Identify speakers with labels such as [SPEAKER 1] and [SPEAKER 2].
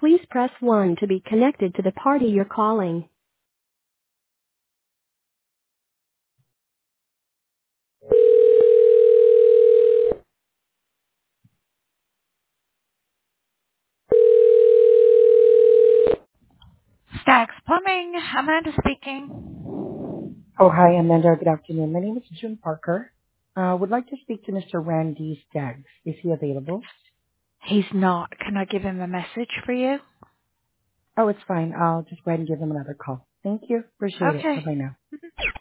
[SPEAKER 1] Please press 1 to be connected to the party you're calling. Stacks Plumbing, Amanda speaking.
[SPEAKER 2] Oh, hi, Amanda. Good afternoon. My name is June Parker. Would like to speak to Mr. Randy Staggs. Is he available?
[SPEAKER 1] He's not. Can I give him a message for you?
[SPEAKER 2] Oh, it's fine. I'll just go ahead and give him another call. Thank you. Appreciate it.
[SPEAKER 1] Okay.
[SPEAKER 2] Bye-bye now.